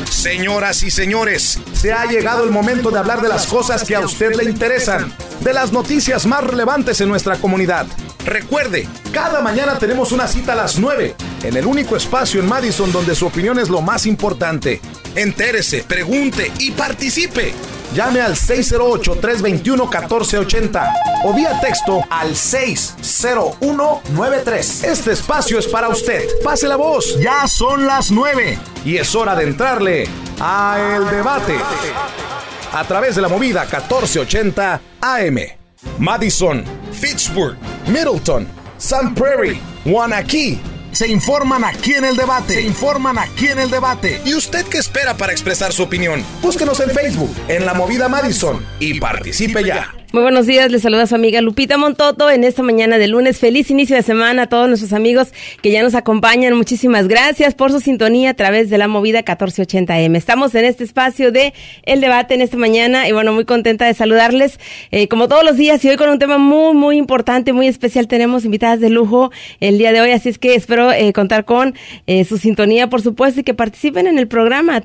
Señoras y señores, se ha llegado el momento de hablar de las cosas que a usted le interesan, de las noticias más relevantes en nuestra comunidad. Recuerde, cada mañana tenemos una cita a las 9, en el único espacio en Madison donde su opinión es lo más importante. Entérese, pregunte y participe. Llame al 608-321-1480 o vía texto al 60193. Este espacio es para usted. Pase la voz. Ya son las 9 y es hora de entrarle a El Debate a través de la movida 1480 AM. Madison, Fitchburg, Middleton, Sun Prairie, Waunakee. Se informan aquí en El Debate. ¿Y usted qué espera para expresar su opinión? Búsquenos en Facebook, en La Movida Madison, y participe ya. Muy buenos días, les saluda su amiga Lupita Montoto en esta mañana de lunes. Feliz inicio de semana a todos nuestros amigos que ya nos acompañan. Muchísimas gracias por su sintonía a través de la movida 1480M. Estamos en este espacio de El Debate en esta mañana y bueno, muy contenta de saludarles como todos los días y hoy con un tema muy, muy importante, muy especial. Tenemos invitadas de lujo el día de hoy, así es que espero contar con su sintonía, por supuesto, y que participen en el programa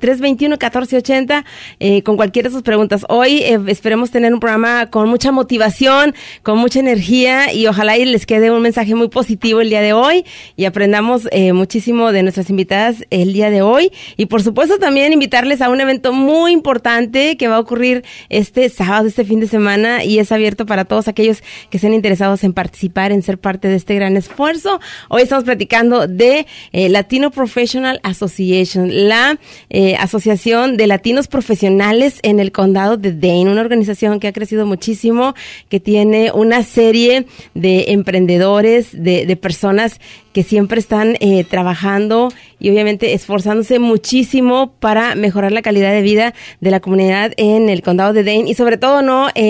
321-1480 con cualquiera de sus preguntas. Hoy esperemos tener un programa con mucha motivación, con mucha energía y ojalá y les quede un mensaje muy positivo el día de hoy y aprendamos muchísimo de nuestras invitadas el día de hoy y por supuesto también invitarles a un evento muy importante que va a ocurrir este sábado, este fin de semana y es abierto para todos aquellos que estén interesados en participar, en ser parte de este gran esfuerzo. Hoy estamos platicando de Latino Professional Association, la asociación de latinos profesionales en el condado de Dane, una organización que ha crecido muchísimo, que tiene una serie de emprendedores, de personas que siempre están trabajando y obviamente esforzándose muchísimo para mejorar la calidad de vida de la comunidad en el condado de Dane y sobre todo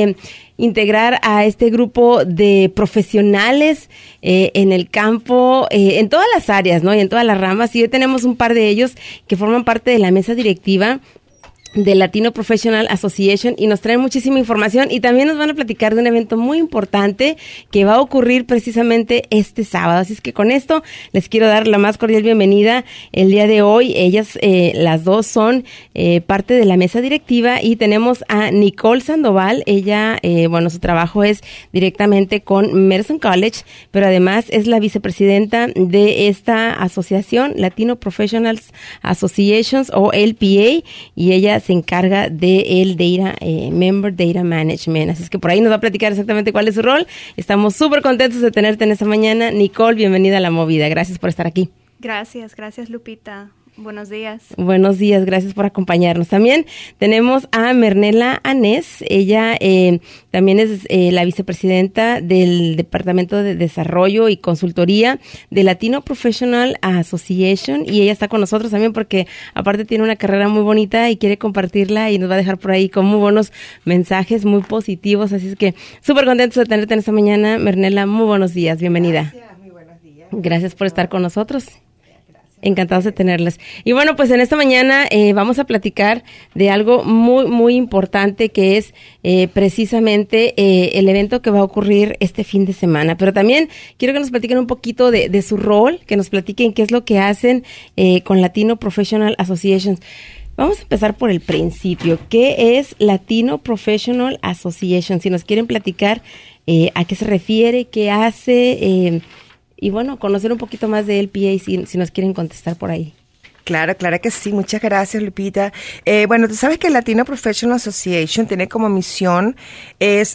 integrar a este grupo de profesionales en el campo, en todas las áreas, ¿no? Y en todas las ramas. Y hoy tenemos un par de ellos que forman parte de la mesa directiva de Latino Professional Association y nos traen muchísima información y también nos van a platicar de un evento muy importante que va a ocurrir precisamente este sábado. Así es que con esto les quiero dar la más cordial bienvenida el día de hoy. Ellas, las dos son parte de la mesa directiva y tenemos a Nicole Sandoval. Ella, su trabajo es directamente con Merson College, pero además es la vicepresidenta de esta asociación, Latino Professionals Associations o LPA, y ella se encarga de el Member Data Management. Así es que por ahí nos va a platicar exactamente cuál es su rol. Estamos súper contentos de tenerte en esta mañana. Nicole, bienvenida a La Movida. Gracias por estar aquí. Gracias Lupita. Buenos días. Buenos días, gracias por acompañarnos. También tenemos a Mernela Anés. Ella también es la vicepresidenta del Departamento de Desarrollo y Consultoría de Latino Professional Association y ella está con nosotros también porque aparte tiene una carrera muy bonita y quiere compartirla y nos va a dejar por ahí con muy buenos mensajes, muy positivos. Así es que súper contentos de tenerte en esta mañana. Mernela, muy buenos días, bienvenida. Gracias, muy buenos días. Gracias por estar con nosotros. Encantados de tenerlas. Y bueno, pues en esta mañana vamos a platicar de algo muy, muy importante que es precisamente el evento que va a ocurrir este fin de semana. Pero también quiero que nos platiquen un poquito de su rol, que nos platiquen qué es lo que hacen con Latino Professional Associations. Vamos a empezar por el principio. ¿Qué es Latino Professional Association? Si nos quieren platicar a qué se refiere, qué hace... y bueno, conocer un poquito más de LPA si nos quieren contestar por ahí. Claro que sí. Muchas gracias, Lupita. Tú sabes que Latino Professional Association tiene como misión es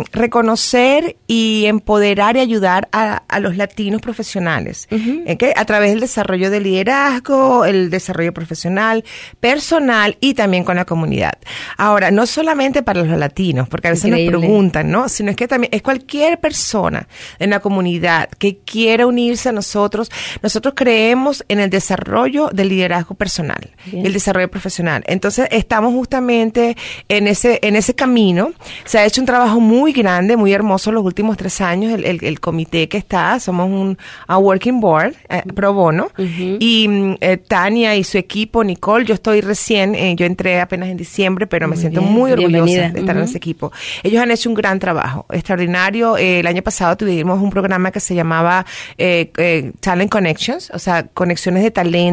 reconocer y empoderar y ayudar a los latinos profesionales, a través del desarrollo de liderazgo, el desarrollo profesional, personal y también con la comunidad. Ahora, no solamente para los latinos, porque a veces nos preguntan, ¿no? Sino es que también es cualquier persona en la comunidad que quiera unirse a nosotros. Nosotros creemos en el desarrollo del liderazgo personal, el desarrollo profesional. Entonces, estamos justamente en ese camino. Se ha hecho un trabajo muy grande, muy hermoso los últimos 3 años. El comité que está, somos a working board, pro bono, y Tania y su equipo, Nicole, yo estoy recién, yo entré apenas en diciembre, pero me siento muy orgullosa de estar en ese equipo. Ellos han hecho un gran trabajo, extraordinario. El año pasado tuvimos un programa que se llamaba Talent Connections, o sea, conexiones de talentos,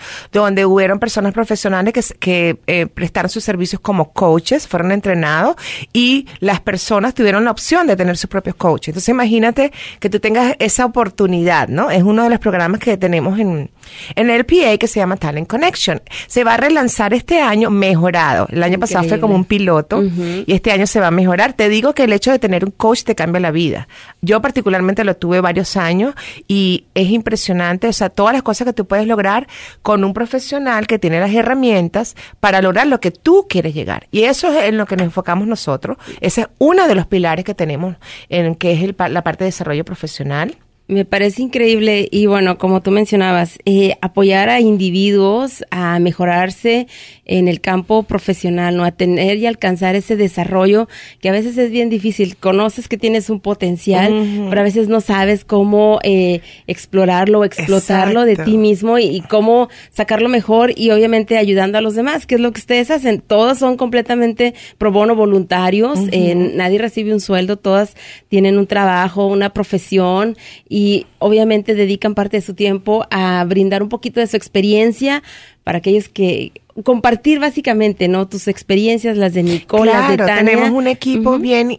donde hubieron personas profesionales que prestaron sus servicios como coaches, fueron entrenados y las personas tuvieron la opción de tener sus propios coaches. Entonces imagínate que tú tengas esa oportunidad, ¿no? Es uno de los programas que tenemos en LPA que se llama Talent Connection. Se va a relanzar este año mejorado. El año pasado fue como un piloto y este año se va a mejorar. Te digo que el hecho de tener un coach te cambia la vida. Yo particularmente lo tuve varios años y es impresionante, o sea, todas las cosas que tú puedes lograr con un profesional que tiene las herramientas para lograr lo que tú quieres llegar. Y eso es en lo que nos enfocamos nosotros. Ese es uno de los pilares que tenemos en que es la parte de desarrollo profesional. Me parece increíble y bueno, como tú mencionabas, apoyar a individuos a mejorarse en el campo profesional, ¿no? A tener y alcanzar ese desarrollo que a veces es bien difícil. Conoces que tienes un potencial, pero a veces no sabes cómo explorarlo, explotarlo de ti mismo y cómo sacarlo mejor y obviamente ayudando a los demás, que es lo que ustedes hacen. Todos son completamente pro bono voluntarios, nadie recibe un sueldo, todas tienen un trabajo, una profesión y obviamente dedican parte de su tiempo a brindar un poquito de su experiencia para aquellos que compartir básicamente, ¿no? Tus experiencias, las de Nicole, las de Tania. Tenemos un equipo bien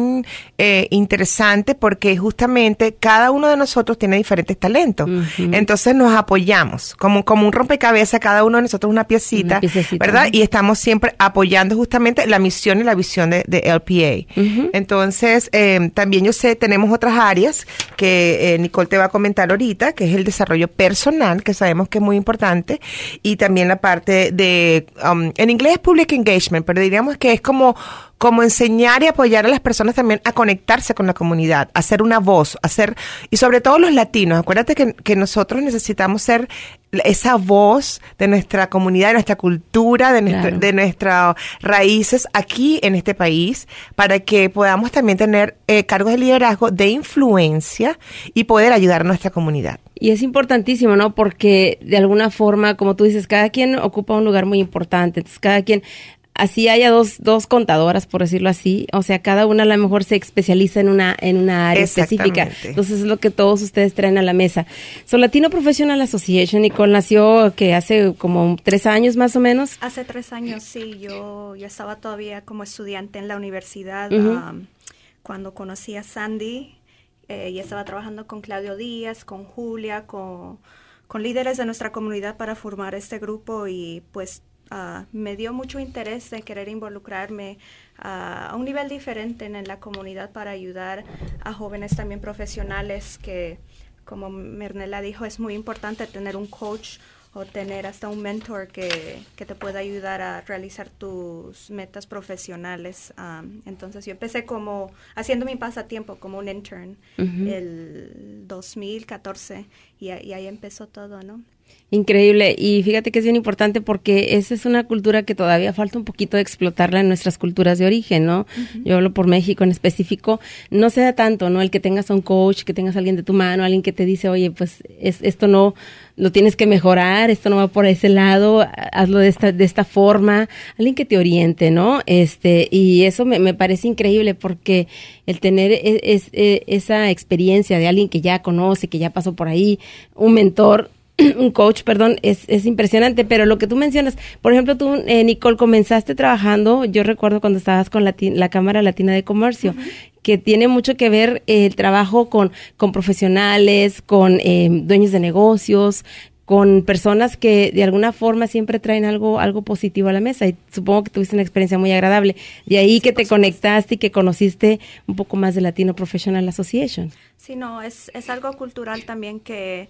interesante porque justamente cada uno de nosotros tiene diferentes talentos. Entonces nos apoyamos como un rompecabezas, cada uno de nosotros una piecita, ¿verdad? Y estamos siempre apoyando justamente la misión y la visión de LPA. Entonces, también yo sé, tenemos otras áreas que Nicole te va a comentar ahorita, que es el desarrollo personal, que sabemos que es muy importante, y también la parte de en inglés es public engagement, pero diríamos que es como enseñar y apoyar a las personas también a conectarse con la comunidad, a ser una voz, y sobre todo los latinos. Acuérdate que nosotros necesitamos ser esa voz de nuestra comunidad, de nuestra cultura, de nuestras raíces aquí en este país, para que podamos también tener cargos de liderazgo, de influencia y poder ayudar a nuestra comunidad. Y es importantísimo, ¿no? Porque de alguna forma, como tú dices, cada quien ocupa un lugar muy importante. Entonces, cada quien, así haya dos contadoras, por decirlo así, o sea, cada una a lo mejor se especializa en una área específica. Entonces, es lo que todos ustedes traen a la mesa. Latino Professional Association, Nicole, nació que hace como 3 años más o menos. Hace 3 años, sí. Yo estaba todavía como estudiante en la universidad cuando conocí a Sandy. Y estaba trabajando con Claudio Díaz, con Julia, con líderes de nuestra comunidad para formar este grupo y pues me dio mucho interés de querer involucrarme a un nivel diferente en la comunidad para ayudar a jóvenes también profesionales que, como Mernela dijo, es muy importante tener un coach o tener hasta un mentor que te pueda ayudar a realizar tus metas profesionales. Entonces yo empecé como haciendo mi pasatiempo como un intern el 2014 y ahí empezó todo, ¿no? Increíble, y fíjate que es bien importante porque esa es una cultura que todavía falta un poquito de explotarla en nuestras culturas de origen, ¿no? Yo hablo por México en específico, no se da tanto, ¿no? El que tengas a un coach, que tengas a alguien de tu mano, alguien que te dice, oye, pues esto no, lo tienes que mejorar, esto no va por ese lado, hazlo de esta forma, alguien que te oriente, ¿no? Y eso me parece increíble porque el tener esa experiencia de alguien que ya conoce, que ya pasó por ahí, un mentor, un coach, perdón, es impresionante, pero lo que tú mencionas, por ejemplo, tú, Nicole, comenzaste trabajando, yo recuerdo cuando estabas con la Cámara Latina de Comercio, que tiene mucho que ver el trabajo con profesionales, con dueños de negocios, con personas que de alguna forma siempre traen algo positivo a la mesa, y supongo que tuviste una experiencia muy agradable. De ahí que te conectaste y que conociste un poco más de Latino Professional Association. Sí, no, es algo cultural también que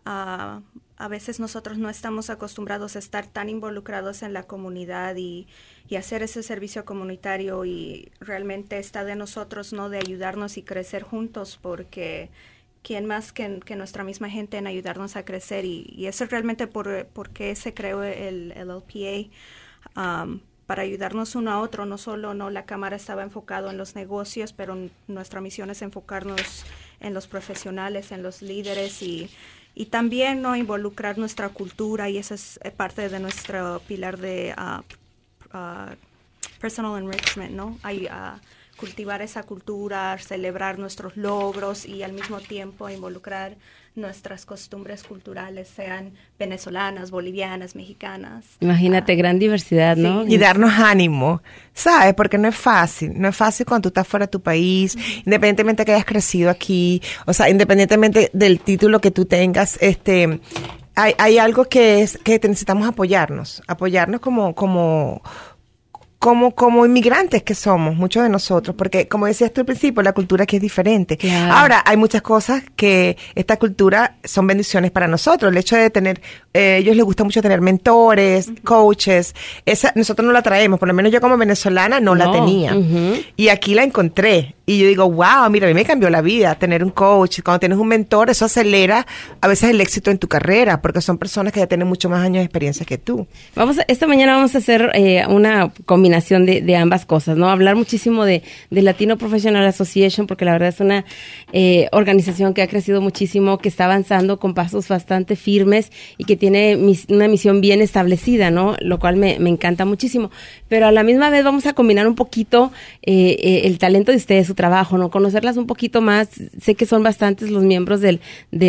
a veces nosotros no estamos acostumbrados a estar tan involucrados en la comunidad y hacer ese servicio comunitario, y realmente está de nosotros, ¿no?, de ayudarnos y crecer juntos, porque quién más que nuestra misma gente en ayudarnos a crecer, y eso es realmente por qué se creó el LPA, para ayudarnos uno a otro. No solo la Cámara estaba enfocado en los negocios, pero nuestra misión es enfocarnos en los profesionales, en los líderes, y también no involucrar nuestra cultura, y eso es parte de nuestro pilar de personal enrichment, ¿no? Cultivar esa cultura, celebrar nuestros logros y al mismo tiempo involucrar nuestras costumbres culturales, sean venezolanas, bolivianas, mexicanas. Imagínate, gran diversidad, ¿no? Y darnos ánimo, ¿sabes? Porque no es fácil cuando tú estás fuera de tu país, independientemente que hayas crecido aquí, o sea, independientemente del título que tú tengas, hay algo que es que necesitamos apoyarnos como inmigrantes que somos, muchos de nosotros, porque como decías tú al principio, la cultura aquí es diferente. Claro. Ahora, hay muchas cosas que esta cultura son bendiciones para nosotros. El hecho de tener, ellos les gusta mucho tener mentores, coaches, nosotros no la traemos, por lo menos yo como venezolana no la tenía. Y aquí la encontré. Y yo digo, wow, mira, a mí me cambió la vida tener un coach. Cuando tienes un mentor, eso acelera a veces el éxito en tu carrera, porque son personas que ya tienen mucho más años de experiencia que tú. Esta mañana vamos a hacer una combinación de ambas cosas, ¿no? Hablar muchísimo de Latino Professional Association, porque la verdad es una organización que ha crecido muchísimo, que está avanzando con pasos bastante firmes y que tiene una misión bien establecida, ¿no? Lo cual me encanta muchísimo. Pero a la misma vez vamos a combinar un poquito el talento de ustedes, su trabajo, ¿no? Conocerlas un poquito más. Sé que son bastantes los miembros del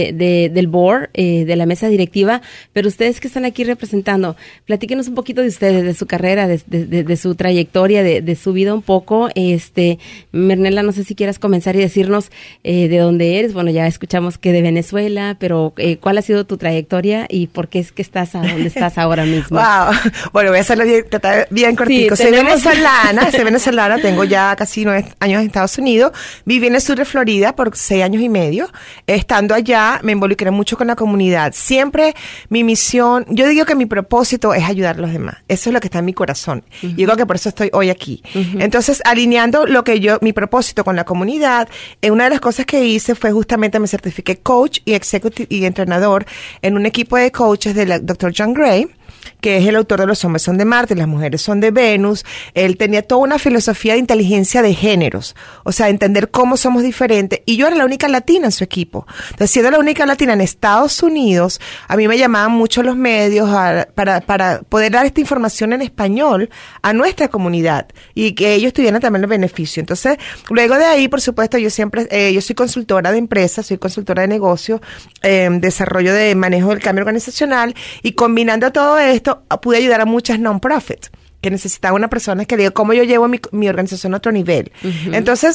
board, de la mesa directiva, pero ustedes que están aquí representando, platíquenos un poquito de ustedes, de su carrera, de su trayectoria, de su vida un poco. Mernela, no sé si quieras comenzar y decirnos de dónde eres. Bueno, ya escuchamos que de Venezuela, pero ¿cuál ha sido tu trayectoria y por qué es que estás a donde estás ahora mismo? Wow. Bueno, voy a hacerlo bien cortico. Sí, soy venezolana, tengo ya casi 9 años en Estados Unidos. Viví en el sur de Florida por 6 años y medio. Estando allá, me involucré mucho con la comunidad. Siempre mi misión, yo digo que mi propósito es ayudar a los demás. Eso es lo que está en mi corazón. Y digo que por eso estoy hoy aquí. Entonces, alineando mi propósito con la comunidad, una de las cosas que hice fue justamente me certifiqué coach y executive y entrenador en un equipo de coaches del Dr. John Gray, que es el autor de Los hombres son de Marte, las mujeres son de Venus. Él tenía toda una filosofía de inteligencia de géneros, o sea, entender cómo somos diferentes. Y yo era la única latina en su equipo. Entonces, siendo la única latina en Estados Unidos, a mí me llamaban mucho los medios para poder dar esta información en español a nuestra comunidad y que ellos tuvieran también el beneficio. Entonces, luego de ahí, por supuesto, yo soy consultora de empresas, soy consultora de negocio, desarrollo de manejo del cambio organizacional, y combinando todo esto, pude ayudar a muchas non-profits que necesitaban una persona que diga cómo yo llevo mi organización a otro nivel. Entonces,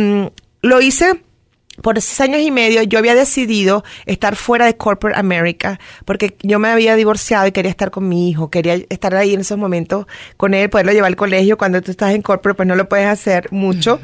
lo hice por 6 años y medio. Yo había decidido estar fuera de Corporate America porque yo me había divorciado y quería estar con mi hijo, quería estar ahí en esos momentos con él, poderlo llevar al colegio. Cuando tú estás en Corporate, pues no lo puedes hacer mucho.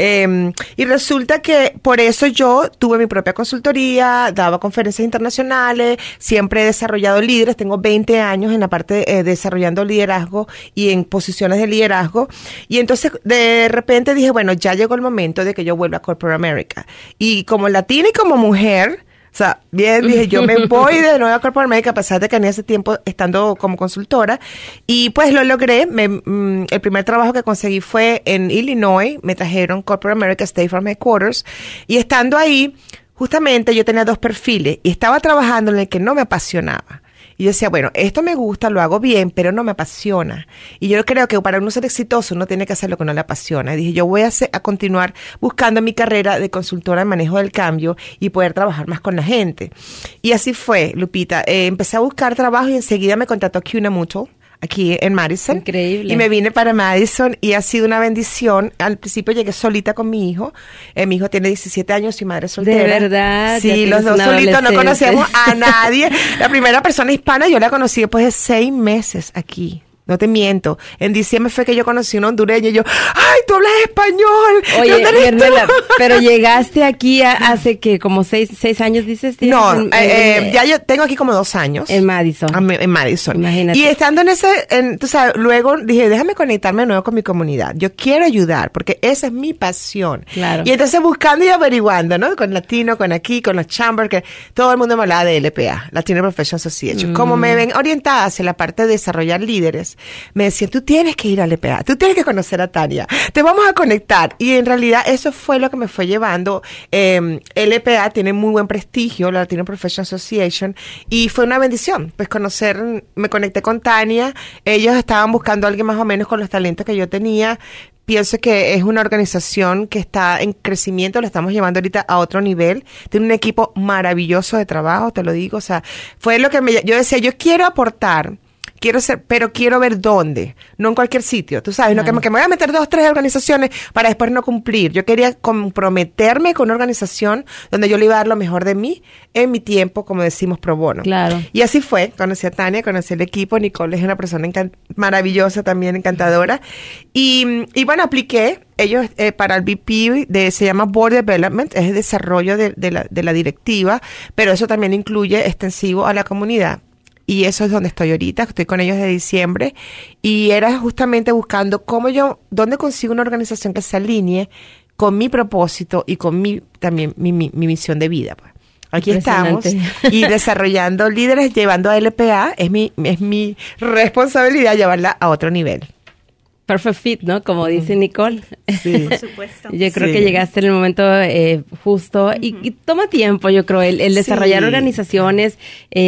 Y resulta que por eso yo tuve mi propia consultoría, daba conferencias internacionales, siempre he desarrollado líderes, tengo 20 años en la parte desarrollando liderazgo y en posiciones de liderazgo. Y entonces de repente dije, bueno, ya llegó el momento de que yo vuelva a Corporate America. Y como latina y como mujer, o sea, bien, dije, yo me voy de nuevo a Corporate America, a pesar de que en ese tiempo estando como consultora, y pues lo logré. El primer trabajo que conseguí fue en Illinois, me trajeron Corporate America State Farm Headquarters, y estando ahí, justamente yo tenía 2 perfiles, y estaba trabajando en el que no me apasionaba. Y yo decía, bueno, esto me gusta, lo hago bien, pero no me apasiona. Y yo creo que para uno ser exitoso, uno tiene que hacer lo que no le apasiona. Y dije, yo voy a continuar buscando mi carrera de consultora en manejo del cambio y poder trabajar más con la gente. Y así fue, Lupita. Empecé a buscar trabajo y enseguida me contrató CUNA Mutual, aquí en Madison. Increíble. Y me vine para Madison y ha sido una bendición. Al principio llegué solita con mi hijo. Mi hijo tiene 17 años y madre soltera. ¿De verdad? Sí, los dos solitos, no conocíamos a nadie. La primera persona hispana yo la conocí después de 6 meses aquí. No te miento. En diciembre fue que yo conocí a una hondureña y yo, ¡ay, tú hablas español! Oye, Mernela, pero llegaste aquí hace que como 6 años, dices. No, ya yo tengo aquí como 2 años. En Madison. En Madison. Imagínate. Y estando tú sabes, luego dije, déjame conectarme de nuevo con mi comunidad. Yo quiero ayudar porque esa es mi pasión. Claro. Y entonces buscando y averiguando, ¿no? Con Latino, con aquí, con los Chambers, que todo el mundo me hablaba de LPA, Latino Professional Association. Como me ven orientada hacia la parte de desarrollar líderes, me decían, tú tienes que ir al LPA, tú tienes que conocer a Tania, te vamos a conectar. Y en realidad eso fue lo que me fue llevando. LPA tiene muy buen prestigio, la Latino Professional Association, y fue una bendición, pues me conecté con Tania, ellos estaban buscando a alguien más o menos con los talentos que yo tenía. Pienso que es una organización que está en crecimiento, lo estamos llevando ahorita a otro nivel. Tiene un equipo maravilloso de trabajo, te lo digo. O sea, fue lo que yo decía, yo quiero aportar, pero quiero ver dónde, no en cualquier sitio, tú sabes, no que me voy a meter 2, 3 organizaciones para después no cumplir. Yo quería comprometerme con una organización donde yo le iba a dar lo mejor de mí en mi tiempo, como decimos, pro bono. Claro. Y así fue, conocí a Tania, conocí el equipo, Nicole es una persona maravillosa también, encantadora, y bueno, apliqué. Ellos para el VP se llama Board Development, es el desarrollo de la directiva, pero eso también incluye extensivo a la comunidad. Y eso es donde estoy ahorita, estoy con ellos de diciembre, y era justamente buscando dónde consigo una organización que se alinee con mi propósito y con mi misión de vida, pues. Aquí estamos, y desarrollando líderes, llevando a LPA, es mi responsabilidad llevarla a otro nivel. Perfect fit, ¿no? Como dice Nicole. Sí, por supuesto. Yo creo que llegaste en el momento justo y toma tiempo, yo creo, el desarrollar organizaciones,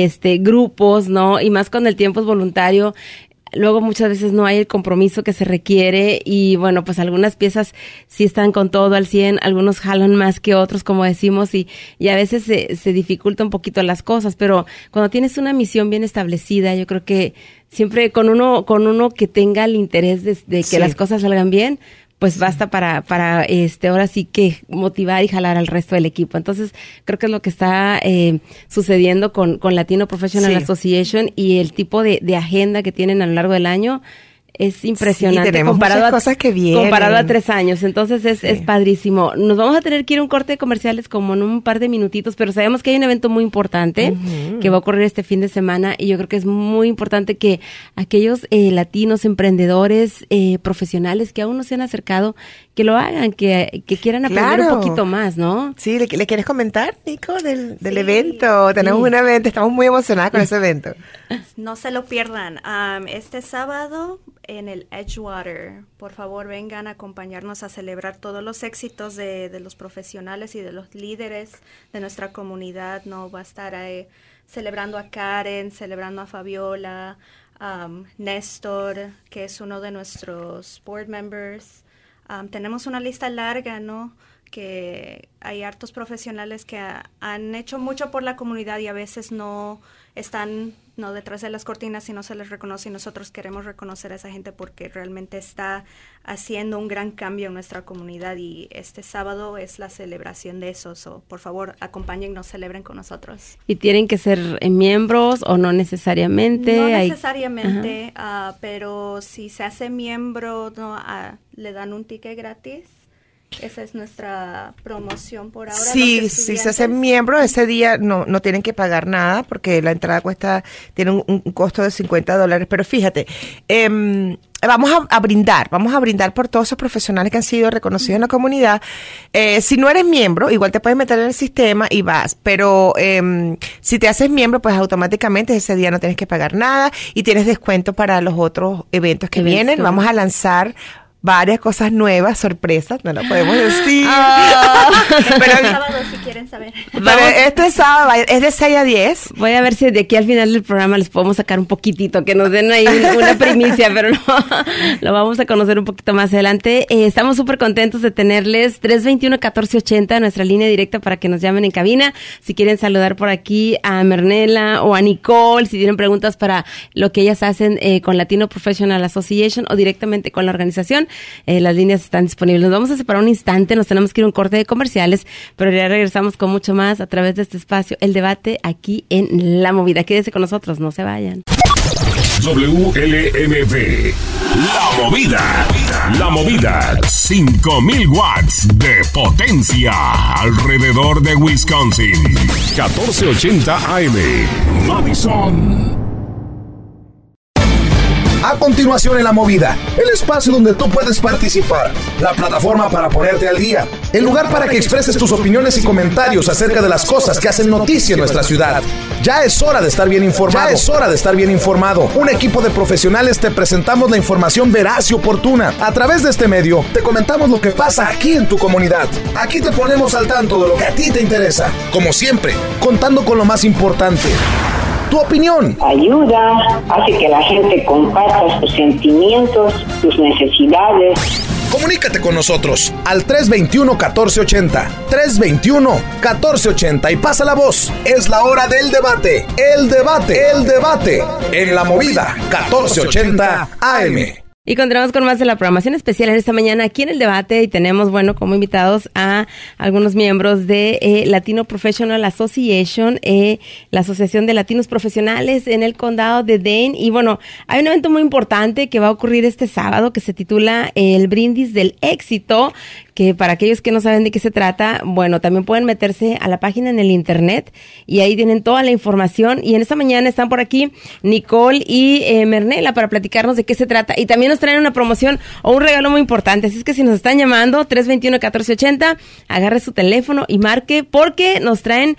grupos, ¿no? Y más cuando el tiempo es voluntario. Luego muchas veces no hay el compromiso que se requiere y bueno, pues algunas piezas sí están con todo al 100, algunos jalan más que otros, como decimos, y a veces se dificulta un poquito las cosas, pero cuando tienes una misión bien establecida, yo creo que siempre con uno que tenga el interés de que las cosas salgan bien, pues basta para ahora sí que motivar y jalar al resto del equipo. Entonces, creo que es lo que está sucediendo con Latino Professional Association y el tipo de agenda que tienen a lo largo del año. Es impresionante. Sí, tenemos muchas cosas que vienen. Comparado a 3 años. Entonces es padrísimo. Nos vamos a tener que ir a un corte de comerciales como en un par de minutitos, pero sabemos que hay un evento muy importante que va a ocurrir este fin de semana y yo creo que es muy importante que aquellos latinos, emprendedores, profesionales que aún no se han acercado, que lo hagan, que quieran aprender un poquito más, ¿no? Sí, ¿le quieres comentar, Nico, del evento? Tenemos un evento, estamos muy emocionadas con ese evento. No se lo pierdan. Este sábado en el Edgewater, por favor vengan a acompañarnos a celebrar todos los éxitos de los profesionales y de los líderes de nuestra comunidad. No va a estar celebrando a Karen, celebrando a Fabiola, Néstor, que es uno de nuestros board members. Tenemos una lista larga, ¿no? Que hay hartos profesionales que han hecho mucho por la comunidad y a veces no están detrás de las cortinas y no se les reconoce, y nosotros queremos reconocer a esa gente porque realmente está haciendo un gran cambio en nuestra comunidad y este sábado es la celebración de eso. Por favor, acompáñennos, celebren con nosotros. ¿Y tienen que ser miembros o no necesariamente? No necesariamente, pero si se hace miembro, le dan un ticket gratis. Esa es nuestra promoción por ahora. Sí, si se hacen miembro, ese día no tienen que pagar nada porque la entrada tiene un costo de $50. Pero fíjate, vamos a brindar por todos esos profesionales que han sido reconocidos en la comunidad. Si no eres miembro, igual te puedes meter en el sistema y vas, pero si te haces miembro, pues automáticamente ese día no tienes que pagar nada y tienes descuento para los otros eventos que vienen. Vamos a lanzar varias cosas nuevas, sorpresas, no lo podemos decir. Pero el sábado, si quieren saber. Pero este sábado es de 6 a 10. Voy a ver si de aquí al final del programa les podemos sacar un poquitito, que nos den ahí una primicia, pero no, lo vamos a conocer un poquito más adelante. Estamos súper contentos de tenerles 321-1480, nuestra línea directa para que nos llamen en cabina. Si quieren saludar por aquí a Mernela o a Nicole, si tienen preguntas para lo que ellas hacen con Latino Professional Association o directamente con la organización, las líneas están disponibles. Nos vamos a separar un instante, nos tenemos que ir a un corte de comerciales, pero ya regresamos con mucho más a través de este espacio, el debate aquí en La Movida. Quédese con nosotros, no se vayan. WLMV, La Movida, 5,000 watts de potencia alrededor de Wisconsin. 1480 AM, Madison. A continuación en La Movida, el espacio donde tú puedes participar, la plataforma para ponerte al día, el lugar para que expreses tus opiniones y comentarios acerca de las cosas que hacen noticia en nuestra ciudad. Ya es hora de estar bien informado. Un equipo de profesionales te presentamos la información veraz y oportuna. A través de este medio, te comentamos lo que pasa aquí en tu comunidad. Aquí te ponemos al tanto de lo que a ti te interesa. Como siempre, contando con lo más importante: tu opinión. Ayuda, hace que la gente comparta sus sentimientos, sus necesidades. Comunícate con nosotros al 321-1480. 321-1480 y pasa la voz. Es la hora del debate. El debate. En la movida 1480 AM. Y continuamos con más de la programación especial en esta mañana aquí en el debate, y tenemos, bueno, como invitados a algunos miembros de Latino Professional Association, la Asociación de Latinos Profesionales en el Condado de Dane. Y bueno, hay un evento muy importante que va a ocurrir este sábado que se titula el Brindis del Éxito, que para aquellos que no saben de qué se trata, bueno, también pueden meterse a la página en el internet y ahí tienen toda la información. Y en esta mañana están por aquí Nicole y Mernela para platicarnos de qué se trata, y también nos traen una promoción o un regalo muy importante. Así es que si nos están llamando, 321-1480, agarre su teléfono y marque, porque nos traen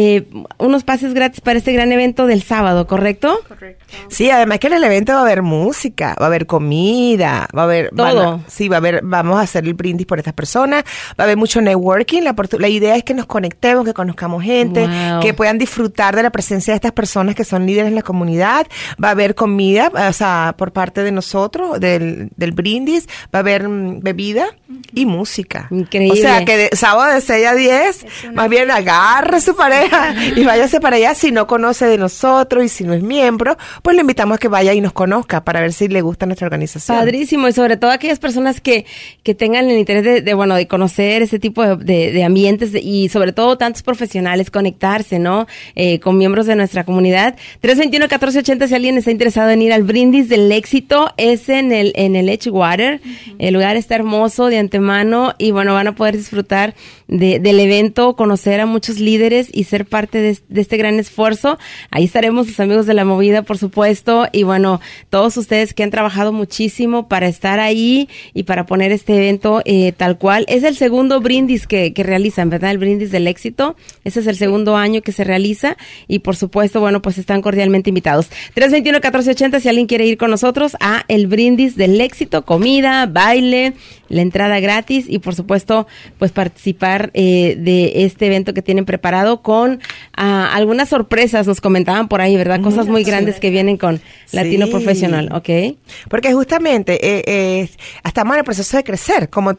unos pases gratis para este gran evento del sábado, ¿correcto? Correcto. Sí, además que en el evento va a haber música, va a haber comida, va a haber... Todo. Vamos a hacer el brindis por estas personas, va a haber mucho networking. La idea es que nos conectemos, que conozcamos gente, wow, que puedan disfrutar de la presencia de estas personas que son líderes en la comunidad. Va a haber comida, o sea, por parte de nosotros, del brindis, va a haber bebida y música. Increíble. O sea, que de sábado de 6 a 10, más bien agarre a su pareja y váyase para allá. Si no conoce de nosotros y si no es miembro, pues le invitamos a que vaya y nos conozca para ver si le gusta nuestra organización. Padrísimo, y sobre todo aquellas personas que tengan el interés de conocer ese tipo de ambientes y sobre todo tantos profesionales, conectarse, ¿no? Con miembros de nuestra comunidad. 321-1480, si alguien está interesado en ir al Brindis del Éxito, es en el Edgewater. El lugar está hermoso de antemano y bueno, van a poder disfrutar del evento, conocer a muchos líderes y ser parte de este gran esfuerzo. Ahí estaremos sus amigos de la movida, por supuesto, y bueno, todos ustedes que han trabajado muchísimo para estar ahí y para poner este evento tal cual. Es el segundo brindis que realizan, ¿verdad? El Brindis del Éxito. Ese es el segundo año que se realiza y por supuesto, bueno, pues están cordialmente invitados. 321-1480, si alguien quiere ir con nosotros a el Brindis del Éxito, comida, baile, la entrada gratis y por supuesto, pues participar de este evento que tienen preparado con algunas sorpresas, nos comentaban por ahí, ¿verdad? Cosas muy grandes que vienen con Latino Professional, ¿ok? Porque justamente estamos en el proceso de crecer, como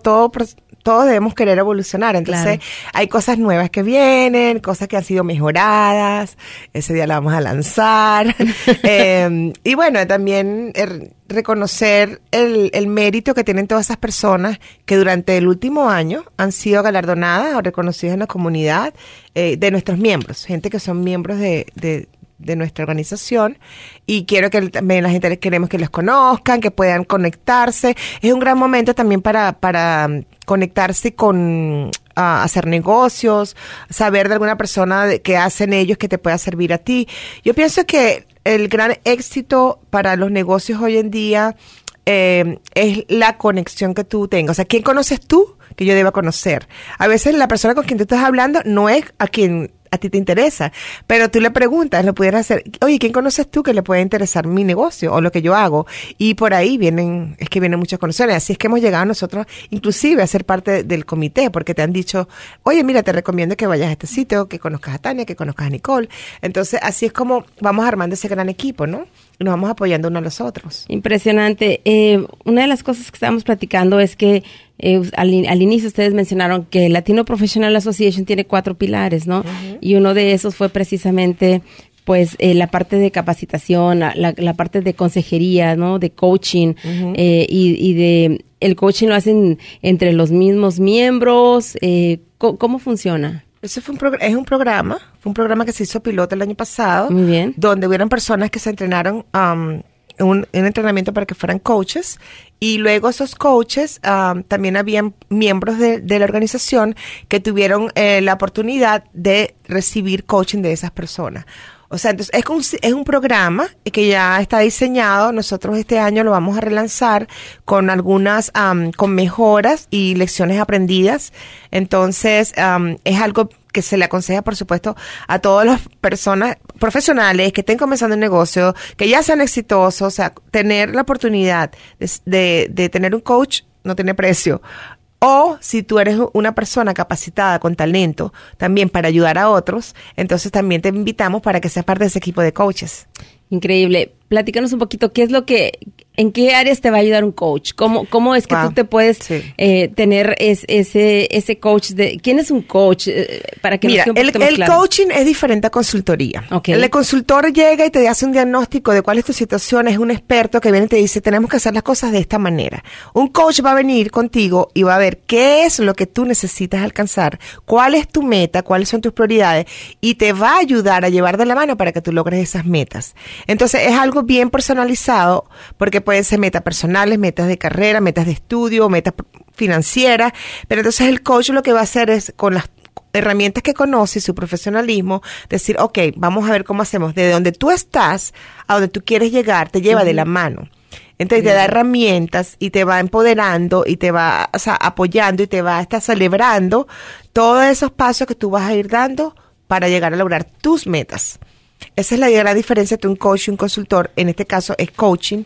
todos debemos querer evolucionar. Entonces, hay cosas nuevas que vienen, cosas que han sido mejoradas. Ese día la vamos a lanzar. Y bueno, también reconocer el mérito que tienen todas esas personas que durante el último año han sido galardonadas o reconocidas en la comunidad de nuestros miembros. Gente que son miembros de nuestra organización, y quiero que también la gente queremos que los conozcan, que puedan conectarse. Es un gran momento también para conectarse con hacer negocios, saber de alguna persona que hacen ellos que te pueda servir a ti. Yo pienso que el gran éxito para los negocios hoy en día es la conexión que tú tengas. O sea, ¿quién conoces tú que yo deba conocer? A veces la persona con quien tú estás hablando no es a quien a ti te interesa, pero tú le preguntas, lo pudieras hacer, oye, ¿quién conoces tú que le puede interesar mi negocio o lo que yo hago? Y por ahí vienen muchas conexiones. Así es que hemos llegado nosotros inclusive a ser parte del comité, porque te han dicho, oye, mira, te recomiendo que vayas a este sitio, que conozcas a Tania, que conozcas a Nicole. Entonces, así es como vamos armando ese gran equipo, ¿no? Y nos vamos apoyando unos a los otros. Impresionante. Una de las cosas que estábamos platicando es que al inicio ustedes mencionaron que Latino Professional Association tiene 4 pilares, ¿no? Uh-huh. Y uno de esos fue precisamente pues la parte de capacitación, la parte de consejería, ¿no? De coaching, uh-huh. Y de el coaching lo hacen entre los mismos miembros. ¿Cómo funciona? Eso fue un programa que se hizo piloto el año pasado. Muy bien. Donde hubieron personas que se entrenaron un entrenamiento para que fueran coaches, y luego esos coaches también habían miembros de la organización que tuvieron la oportunidad de recibir coaching de esas personas. O sea, entonces es un programa que ya está diseñado. Nosotros este año lo vamos a relanzar con algunas, con mejoras y lecciones aprendidas. Entonces, es algo que se le aconseja, por supuesto, a todas las personas profesionales que estén comenzando un negocio, que ya sean exitosos. O sea, tener la oportunidad de tener un coach no tiene precio. O si tú eres una persona capacitada con talento también para ayudar a otros, entonces también te invitamos para que seas parte de ese equipo de coaches. Increíble. Platícanos un poquito, ¿en qué áreas te va a ayudar un coach? ¿Cómo es que tú te puedes tener ese coach? ¿Quién es un coach? Para que mira, nos quede un poquito más claro. Coaching es diferente a consultoría. Okay. El consultor llega y te hace un diagnóstico de cuál es tu situación, es un experto que viene y te dice, tenemos que hacer las cosas de esta manera. Un coach va a venir contigo y va a ver qué es lo que tú necesitas alcanzar, cuál es tu meta, cuáles son tus prioridades, y te va a ayudar a llevar de la mano para que tú logres esas metas. Entonces, es algo bien personalizado, porque pueden ser metas personales, metas de carrera, metas de estudio, metas financieras, pero entonces el coach lo que va a hacer es, con las herramientas que conoce y su profesionalismo, decir, ok, vamos a ver cómo hacemos, de donde tú estás a donde tú quieres llegar, te lleva de la mano. Entonces te da herramientas y te va empoderando y te va, o sea, apoyando y te va a estar celebrando todos esos pasos que tú vas a ir dando para llegar a lograr tus metas. Esa es la gran diferencia entre un coach y un consultor. En este caso es coaching.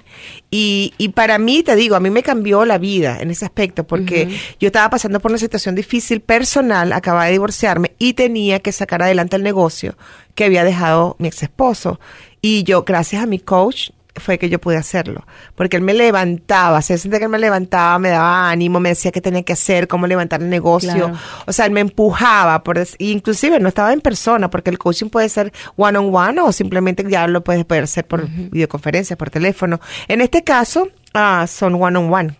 Y para mí, te digo, a mí me cambió la vida en ese aspecto, porque yo estaba pasando por una situación difícil personal, acababa de divorciarme y tenía que sacar adelante el negocio que había dejado mi ex esposo. Y yo, gracias a mi coach, fue que yo pude hacerlo, porque él me levantaba, se sentía que él me levantaba, me daba ánimo, me decía qué tenía que hacer, cómo levantar el negocio, claro. O sea, él me empujaba, inclusive no estaba en persona, porque el coaching puede ser one-on-one o simplemente ya lo puedes hacer por videoconferencia, por teléfono. En este caso, son one-on-one.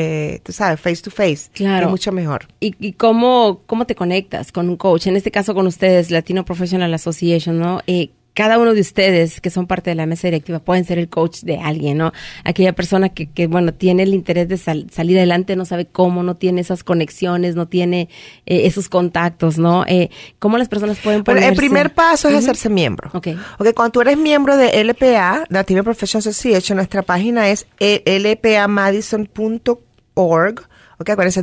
Tú sabes, face to face, claro. Es mucho mejor. ¿Y cómo te conectas con un coach? En este caso con ustedes, Latino Professional Association, ¿no? Cada uno de ustedes que son parte de la mesa directiva pueden ser el coach de alguien, ¿no? Aquella persona que bueno, tiene el interés de salir adelante, no sabe cómo, no tiene esas conexiones, no tiene esos contactos, ¿no? ¿Cómo las personas pueden ponerse? El primer paso es hacerse miembro. Okay, cuando tú eres miembro de LPA, Latino Professional Association, nuestra página es lpamadison.org. Ok, acuérdense,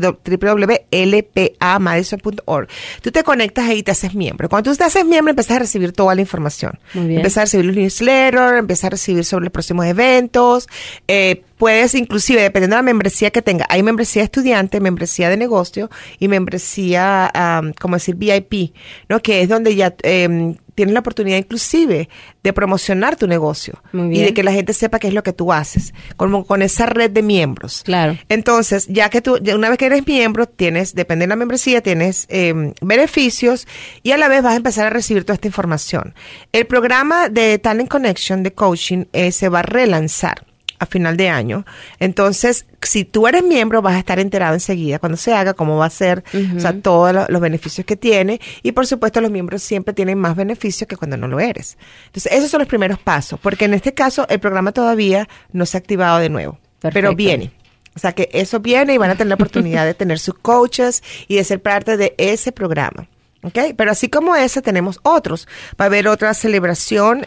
www.lpamadison.org. Tú te conectas ahí y te haces miembro. Cuando tú te haces miembro, empiezas a recibir toda la información. Muy bien. Empiezas a recibir los newsletters, empiezas a recibir sobre los próximos eventos. Puedes, inclusive, dependiendo de la membresía que tenga, hay membresía de estudiante, membresía de negocio y membresía, como decir, VIP, ¿no? Que es donde ya tienes la oportunidad, inclusive, de promocionar tu negocio. Muy bien. Y de que la gente sepa qué es lo que tú haces, como con esa red de miembros. Claro. Entonces, ya una vez que eres miembro, depende de la membresía, tienes beneficios y a la vez vas a empezar a recibir toda esta información. El programa de Talent Connection, de coaching, se va a relanzar a final de año. Entonces, si tú eres miembro, vas a estar enterado enseguida cuando se haga, cómo va a ser, o sea, todos los beneficios que tiene. Y, por supuesto, los miembros siempre tienen más beneficios que cuando no lo eres. Entonces, esos son los primeros pasos, porque en este caso, el programa todavía no se ha activado de nuevo. Perfecto. Pero viene. O sea, que eso viene y van a tener la oportunidad de tener sus coaches y de ser parte de ese programa. Okay, pero así como ese tenemos otros. Va a haber otra celebración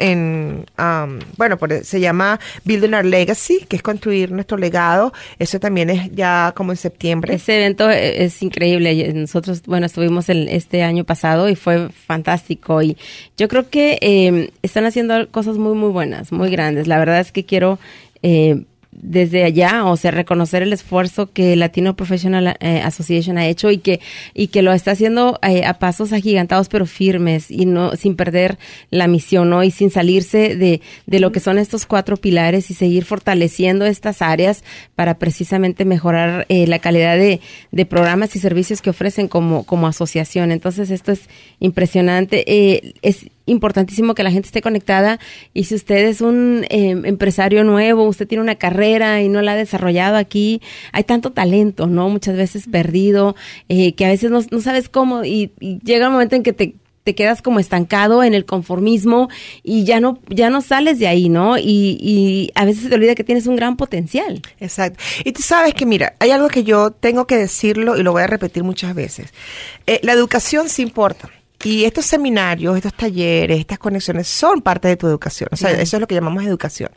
se llama Building Our Legacy, que es construir nuestro legado. Eso también es ya como en septiembre. Ese evento es increíble. Nosotros, estuvimos este año pasado y fue fantástico. Y yo creo que están haciendo cosas muy, muy buenas, muy grandes. La verdad es que quiero desde allá, reconocer el esfuerzo que Latino Professional Association ha hecho y que lo está haciendo a pasos agigantados pero firmes y no sin perder la misión, ¿no? Y sin salirse de lo que son estos 4 pilares y seguir fortaleciendo estas áreas para precisamente mejorar la calidad de programas y servicios que ofrecen como asociación. Entonces esto es impresionante. Es importantísimo que la gente esté conectada y si usted es un empresario nuevo, usted tiene una carrera y no la ha desarrollado aquí, hay tanto talento, ¿no? Muchas veces perdido, que a veces no sabes cómo y llega un momento en que te quedas como estancado en el conformismo y ya no sales de ahí, ¿no? Y a veces se te olvida que tienes un gran potencial. Exacto. Y tú sabes que, mira, hay algo que yo tengo que decirlo y lo voy a repetir muchas veces. La educación sí importa. Y estos seminarios, estos talleres, estas conexiones son parte de tu educación. O sea, eso es lo que llamamos educación.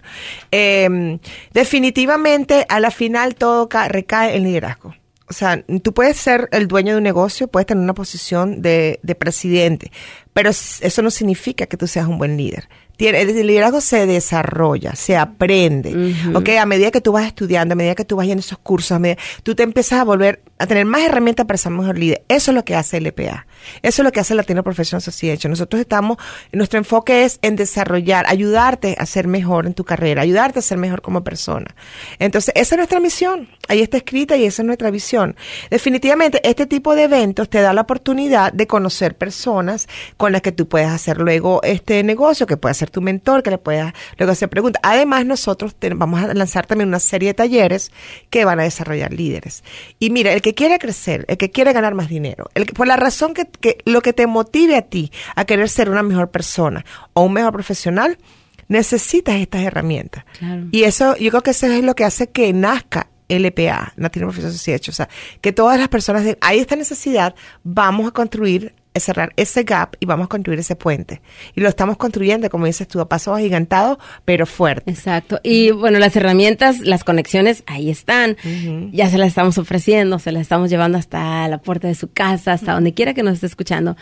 Definitivamente, a la final todo recae en liderazgo. O sea, tú puedes ser el dueño de un negocio, puedes tener una posición de presidente, pero eso no significa que tú seas un buen líder. El liderazgo se desarrolla, se aprende, ¿ok? A medida que tú vas estudiando, a medida que tú vas yendo esos cursos, tú te empiezas a tener más herramientas para ser mejor líder. Eso es lo que hace LPA. Eso es lo que hace Latino Professional Association. Nuestro enfoque es en desarrollar, ayudarte a ser mejor en tu carrera, ayudarte a ser mejor como persona. Entonces, esa es nuestra misión. Ahí está escrita y esa es nuestra visión. Definitivamente, este tipo de eventos te da la oportunidad de conocer personas con las que tú puedes hacer luego este negocio, que puede ser tu mentor, que le puedas luego hacer preguntas. Además, nosotros vamos a lanzar también una serie de talleres que van a desarrollar líderes. Y mira, el que quiere crecer, el que quiere ganar más dinero, por la razón que lo que te motive a ti a querer ser una mejor persona o un mejor profesional, necesitas estas herramientas. Claro. Y eso, yo creo que eso es lo que hace que nazca LPA, Latino Professional Association. O sea, que todas las personas hay esta necesidad, vamos a construir, cerrar ese gap y vamos a construir ese puente. Y lo estamos construyendo, como dices tú, a pasos agigantados, pero fuerte. Exacto. Y bueno, las herramientas, las conexiones, ahí están. Ya se las estamos ofreciendo, se las estamos llevando hasta la puerta de su casa, hasta donde quiera que nos esté escuchando.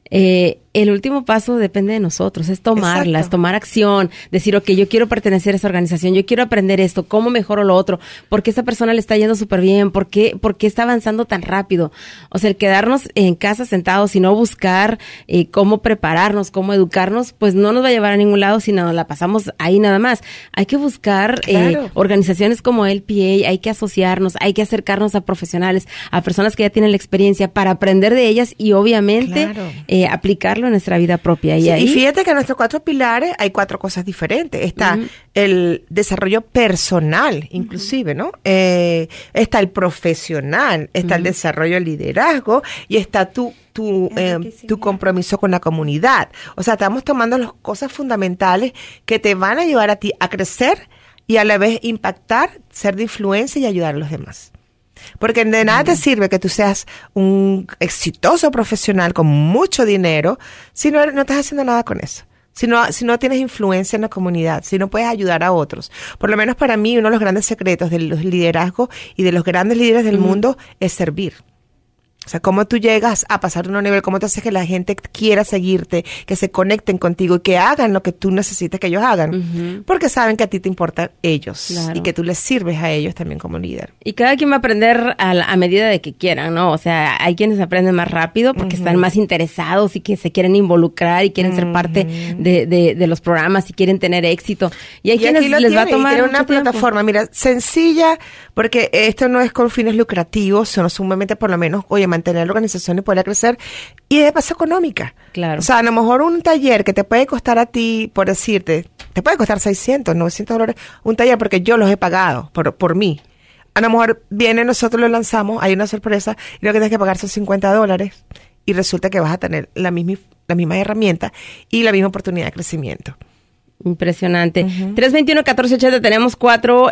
El último paso depende de nosotros, es tomarlas, Exacto. tomar acción, decir, ok, yo quiero pertenecer a esa organización, yo quiero aprender esto, ¿cómo mejoro lo otro? ¿Por qué esta persona le está yendo súper bien? ¿Por qué está avanzando tan rápido? O sea, el quedarnos en casa sentados y no buscar cómo prepararnos, cómo educarnos, pues no nos va a llevar a ningún lado si no la pasamos ahí nada más. Hay que buscar claro. Organizaciones como LPA, hay que asociarnos, hay que acercarnos a profesionales, a personas que ya tienen la experiencia para aprender de ellas y obviamente claro. Aplicarlo en nuestra vida propia. Sí, y fíjate que en nuestros 4 pilares hay 4 cosas diferentes. Está el desarrollo personal, inclusive, ¿no? Está el profesional, está el desarrollo del liderazgo y está tu compromiso con la comunidad. O sea, estamos tomando las cosas fundamentales que te van a llevar a ti a crecer y a la vez impactar, ser de influencia y ayudar a los demás. Porque de nada te sirve que tú seas un exitoso profesional con mucho dinero si no estás haciendo nada con eso. Si no tienes influencia en la comunidad, si no puedes ayudar a otros. Por lo menos para mí, uno de los grandes secretos de los liderazgos y de los grandes líderes del mundo es servir. O sea, cómo tú llegas a pasar a un nivel, cómo te haces que la gente quiera seguirte, que se conecten contigo y que hagan lo que tú necesitas que ellos hagan. Porque saben que a ti te importan ellos claro. y que tú les sirves a ellos también como líder. Y cada quien va a aprender a medida de que quieran, ¿no? O sea, hay quienes aprenden más rápido porque están más interesados y que se quieren involucrar y quieren ser parte de los programas y quieren tener éxito. Y hay quienes les va a tomar una plataforma, mira, sencilla, porque esto no es con fines lucrativos, sino simplemente por lo menos, oye, mantener la organización y poder crecer, y de paso económica. Claro. O sea, a lo mejor un taller que te puede costar a ti, por decirte, te puede costar $600, $900 un taller porque yo los he pagado por mí. A lo mejor nosotros lo lanzamos, hay una sorpresa, y lo que tienes que pagar son $50 y resulta que vas a tener la misma herramienta y la misma oportunidad de crecimiento. Impresionante. 321-1480 tenemos 4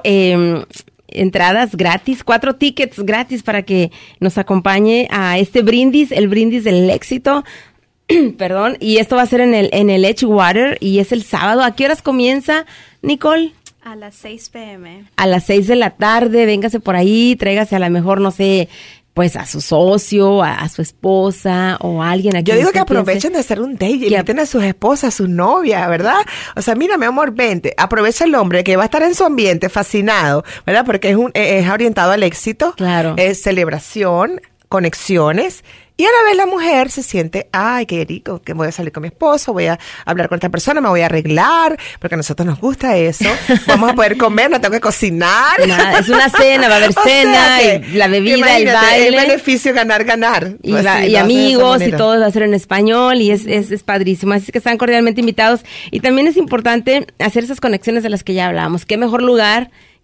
entradas gratis, 4 tickets gratis para que nos acompañe a este brindis, el brindis del éxito. Perdón, y esto va a ser en el Edgewater y es el sábado. ¿A qué horas comienza, Nicole? A las 6 p.m. A las 6 de la tarde, véngase por ahí, tráigase a lo mejor, no sé, pues a su socio, a su esposa o a alguien. Yo digo que aprovechen de hacer un date, inviten a sus esposas, a sus novias, ¿verdad? O sea, mira, mi amor, vente, aprovecha el hombre que va a estar en su ambiente fascinado, ¿verdad? Porque es orientado al éxito, claro. Es celebración, conexiones. Y a la vez la mujer se siente, ay, qué rico, que voy a salir con mi esposo, voy a hablar con esta persona, me voy a arreglar, porque a nosotros nos gusta eso. Vamos a poder comer, no tengo que cocinar. Nada, es una cena, va a haber cena, y la bebida, el baile. El beneficio, ganar. Y, pues sí, y amigos, y todo va a ser en español, y es padrísimo. Así que están cordialmente invitados. Y también es importante hacer esas conexiones de las que ya hablábamos. Qué mejor lugar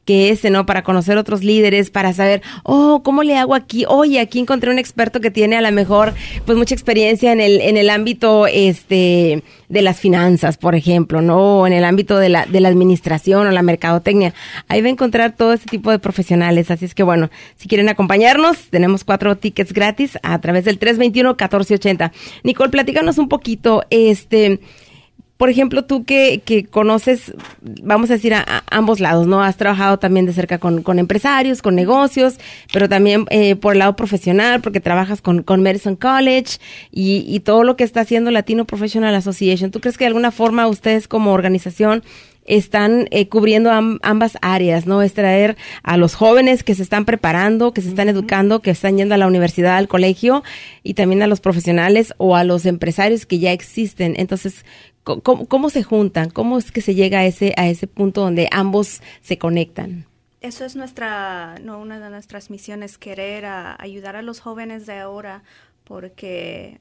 que ese, ¿no? Para conocer otros líderes, para saber, ¿cómo le hago aquí? Oye, aquí encontré un experto que tiene a lo mejor, pues, mucha experiencia en el ámbito, de las finanzas, por ejemplo, ¿no? O en el ámbito de la administración o la mercadotecnia. Ahí va a encontrar todo este tipo de profesionales. Así es que, bueno, si quieren acompañarnos, tenemos 4 tickets gratis a través del 321-1480. Nicole, platícanos un poquito, por ejemplo, tú que conoces, vamos a decir, a ambos lados, ¿no? Has trabajado también de cerca con empresarios, con negocios, pero también por el lado profesional, porque trabajas con Madison College y todo lo que está haciendo Latino Professional Association. ¿Tú crees que de alguna forma ustedes como organización están cubriendo ambas áreas, ¿no? Es traer a los jóvenes que se están preparando, que se están educando, que están yendo a la universidad, al colegio, y también a los profesionales o a los empresarios que ya existen. Entonces, ¿cómo se juntan? ¿Cómo es que se llega a ese punto donde ambos se conectan? Eso es una de nuestras misiones, querer ayudar a los jóvenes de ahora, porque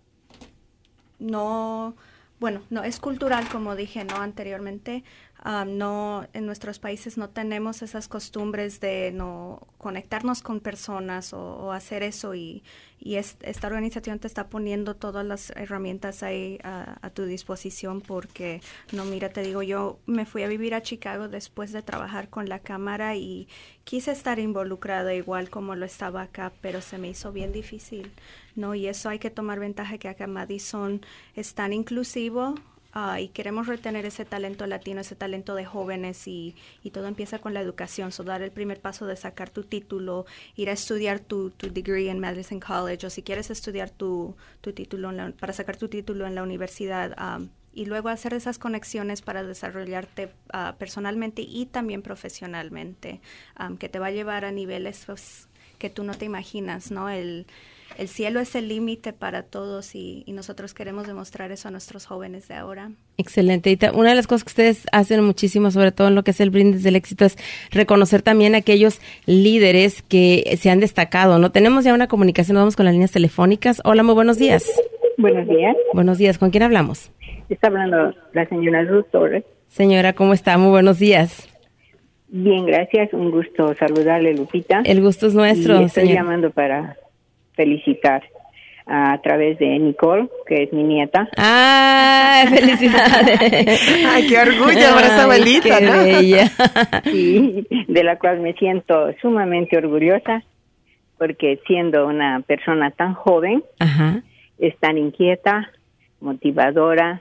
no es cultural, como dije, ¿no? Anteriormente, no, en nuestros países no tenemos esas costumbres de no conectarnos con personas o hacer eso, y esta organización te está poniendo todas las herramientas ahí a tu disposición, porque, mira, te digo, yo me fui a vivir a Chicago después de trabajar con la Cámara y quise estar involucrada igual como lo estaba acá, pero se me hizo bien difícil, ¿no? Y eso hay que tomar ventaja, que acá Madison es tan inclusivo, y queremos retener ese talento latino, ese talento de jóvenes, y todo empieza con la educación. Dar el primer paso de sacar tu título, ir a estudiar tu degree en Madison College, o si quieres estudiar tu título para sacar tu título en la universidad, y luego hacer esas conexiones para desarrollarte personalmente y también profesionalmente, que te va a llevar a niveles, pues, que tú no te imaginas, ¿no? El cielo es el límite para todos, y nosotros queremos demostrar eso a nuestros jóvenes de ahora. Excelente. Y una de las cosas que ustedes hacen muchísimo, sobre todo en lo que es el brindis del éxito, es reconocer también a aquellos líderes que se han destacado, ¿no? Tenemos ya una comunicación, vamos con las líneas telefónicas. Hola, muy buenos días. Buenos días. Buenos días. ¿Con quién hablamos? Está hablando la señora Ruth Torres. Señora, ¿cómo está? Muy buenos días. Bien, gracias. Un gusto saludarle, Lupita. El gusto es nuestro, y estoy señor. llamando para felicitar a través de Nicole, que es mi nieta. ¡Ah, felicidades! ¡Ay, qué orgullo para esa abuelita! Qué ¿no? bella. Sí, de la cual me siento sumamente orgullosa, porque siendo una persona tan joven, Ajá. es tan inquieta, motivadora,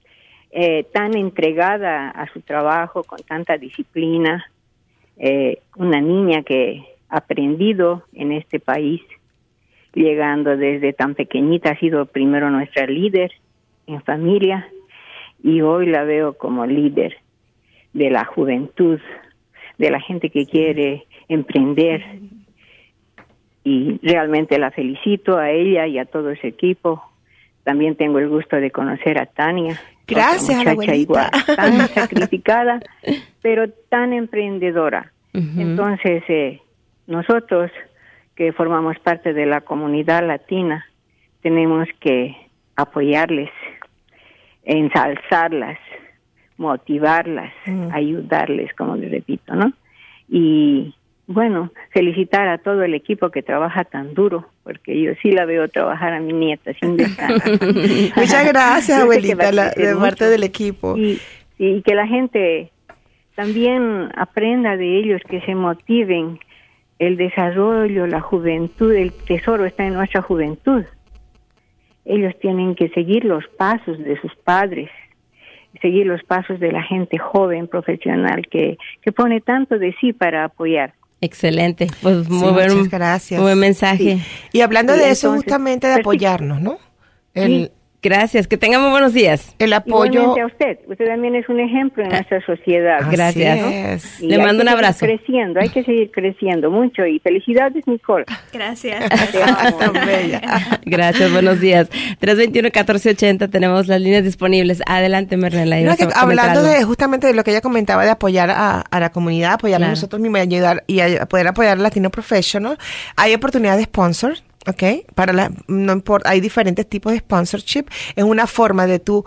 tan entregada a su trabajo, con tanta disciplina, una niña que ha aprendido en este país, llegando desde tan pequeñita, ha sido primero nuestra líder en familia, y hoy la veo como líder de la juventud, de la gente que quiere emprender, y realmente la felicito a ella y a todo ese equipo. También tengo el gusto de conocer a Tania. Gracias, otra muchacha abuelita. igual, tan sacrificada, pero tan emprendedora. Uh-huh. Entonces, nosotros que formamos parte de la comunidad latina, tenemos que apoyarles, ensalzarlas, motivarlas, ayudarles, como les repito, ¿no? Y bueno, felicitar a todo el equipo que trabaja tan duro, porque yo sí la veo trabajar a mi nieta sin descanso. Muchas gracias, abuelita, de parte del equipo. Y que la gente también aprenda de ellos, que se motiven. El desarrollo, la juventud, el tesoro está en nuestra juventud. Ellos tienen que seguir los pasos de sus padres, seguir los pasos de la gente joven, profesional, que pone tanto de sí para apoyar. Excelente, pues Sí, muchas gracias. Muy buen mensaje. Sí. Y hablando de eso, Entonces, justamente de apoyarnos, ¿no? Gracias, que tengamos buenos días. El apoyo. Igualmente a usted también es un ejemplo en nuestra sociedad. Así Gracias. es. Y Le hay mando un que seguir abrazo. Hay que seguir creciendo mucho, y felicidades, Nicole. Gracias. Te amo. Tan bella. Gracias, buenos días. 321-1480, tenemos las líneas disponibles. Adelante, Mernela. No, que hablando justamente de lo que ella comentaba, de apoyar a la comunidad, apoyarnos Claro. nosotros mismos, y ayudar y a poder apoyar a Latino Professional, hay oportunidad de sponsor, ¿ok? No importa, hay diferentes tipos de sponsorship. Es una forma de tú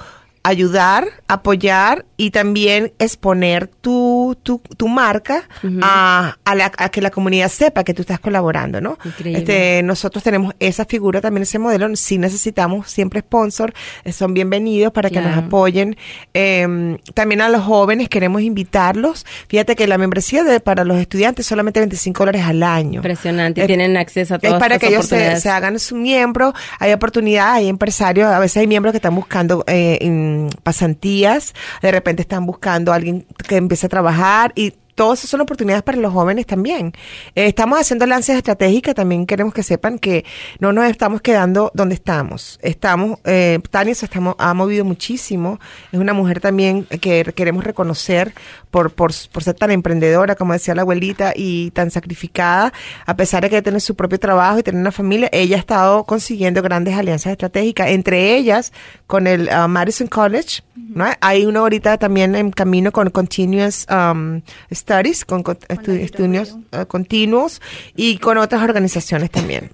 ayudar, apoyar y también exponer tu marca a que la comunidad sepa que tú estás colaborando, ¿no? Increíble. Nosotros tenemos esa figura, también ese modelo. Sí necesitamos siempre sponsor, son bienvenidos para que nos apoyen. También a los jóvenes queremos invitarlos. Fíjate que la membresía para los estudiantes solamente $25 al año. Impresionante. Y tienen acceso a todas es para que ellos oportunidades. se hagan su miembro. Hay oportunidades, hay empresarios, a veces hay miembros que están buscando pasantías, de repente están buscando a alguien que empiece a trabajar y todas esas son oportunidades para los jóvenes también. Estamos haciendo alianzas estratégicas, también queremos que sepan que no nos estamos quedando donde estamos. Tania se ha movido muchísimo, es una mujer también que queremos reconocer por ser tan emprendedora, como decía la abuelita, y tan sacrificada, a pesar de que tiene su propio trabajo y tener una familia, ella ha estado consiguiendo grandes alianzas estratégicas, entre ellas con el Madison College, ¿no? Hay una ahorita también en camino con Continuous Studies, con estudios continuos y con otras organizaciones también.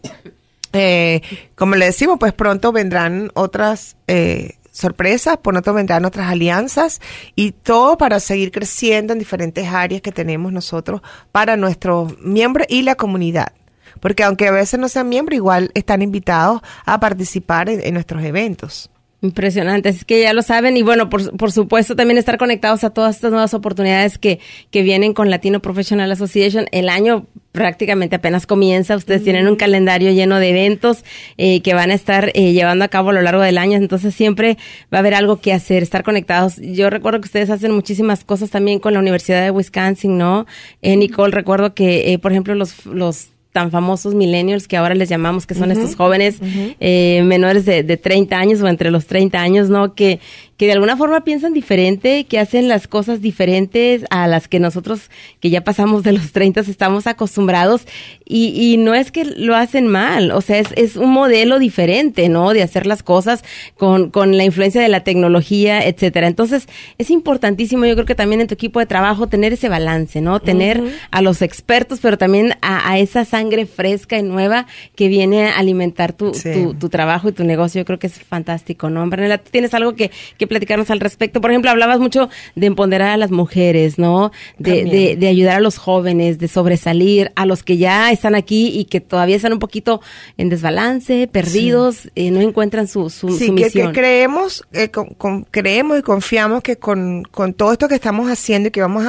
Como le decimos, pues pronto vendrán otras sorpresas, pronto vendrán otras alianzas y todo para seguir creciendo en diferentes áreas que tenemos nosotros para nuestros miembros y la comunidad. Porque aunque a veces no sean miembros, igual están invitados a participar en nuestros eventos. Impresionante, es que ya lo saben y bueno, por supuesto también estar conectados a todas estas nuevas oportunidades que vienen con Latino Professional Association. El año prácticamente apenas comienza, ustedes tienen un calendario lleno de eventos que van a estar llevando a cabo a lo largo del año, entonces siempre va a haber algo que hacer, estar conectados. Yo recuerdo que ustedes hacen muchísimas cosas también con la Universidad de Wisconsin, ¿no? Nicole, recuerdo que, por ejemplo, los tan famosos millennials que ahora les llamamos, que son estos jóvenes menores de 30 años o entre los 30 años, ¿no? Que de alguna forma piensan diferente, que hacen las cosas diferentes a las que nosotros, que ya pasamos de los 30, estamos acostumbrados y no es que lo hacen mal, o sea, es un modelo diferente, ¿no? De hacer las cosas con la influencia de la tecnología, etcétera. Entonces, es importantísimo, yo creo que también en tu equipo de trabajo tener ese balance, ¿no? Tener a los expertos, pero también a esa sangre fresca y nueva que viene a alimentar tu trabajo y tu negocio. Yo creo que es fantástico, ¿no? Brunella, ¿tú tienes algo que platicarnos al respecto? Por ejemplo, hablabas mucho de empoderar a las mujeres, ¿no? De ayudar a los jóvenes, de sobresalir, a los que ya están aquí y que todavía están un poquito en desbalance, perdidos, no encuentran su misión. Que creemos, creemos y confiamos que con todo esto que estamos haciendo y que vamos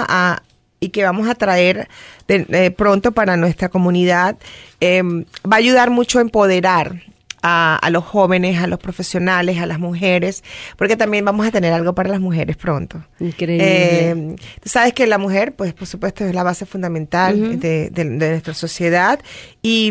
a traer pronto para nuestra comunidad, va a ayudar mucho a empoderar a los jóvenes, a los profesionales, a las mujeres, porque también vamos a tener algo para las mujeres pronto. Increíble. Tú sabes que la mujer, pues por supuesto, es la base fundamental de nuestra sociedad y